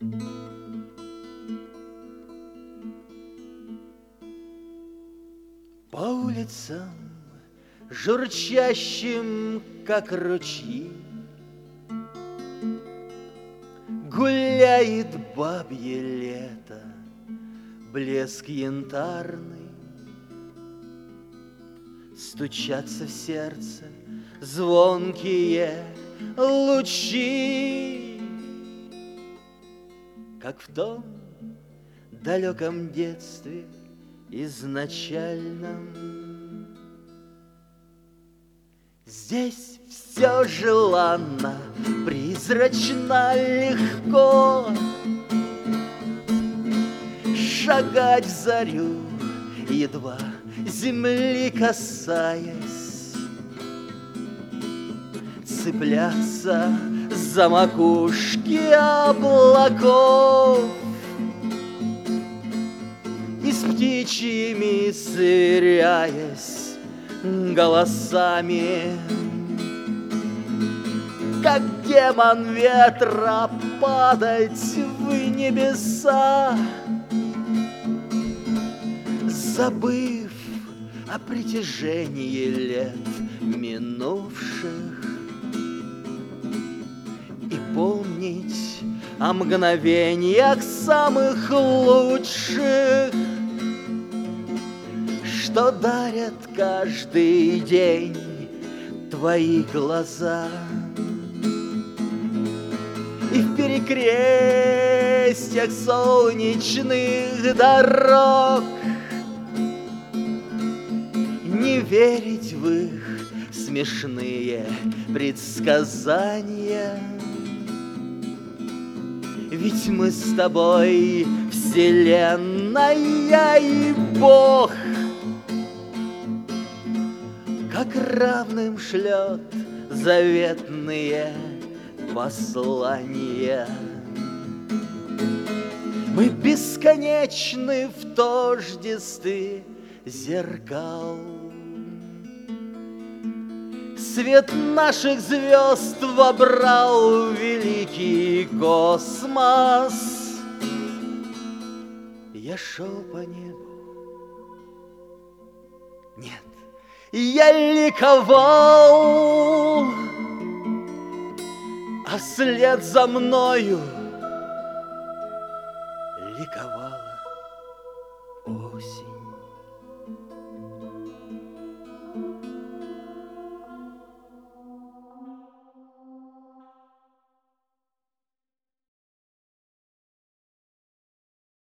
По улицам, журчащим, как ручьи, гуляет бабье лето, блеск янтарный. Стучатся в сердце звонкие лучи, как в том далеком детстве изначальном. Здесь все желанно, призрачно, легко шагать в зарю, едва земли касаясь, цепляться за макушки облаков и с птичьими сверяясь голосами, как демон ветра падать в небеса, забыв о притяжении лет минувших, и помнить о мгновениях самых лучших, что дарят каждый день твои глаза. И в перекрестьях солнечных дорог не верить в их смешные предсказания. Ведь мы с тобой вселенная и Бог, как равным шлет заветные послания. Мы бесконечны в тождестве зеркал. Свет наших звезд вобрал великий космос. Я шел по небу. Нет, я ликовал, а вслед за мною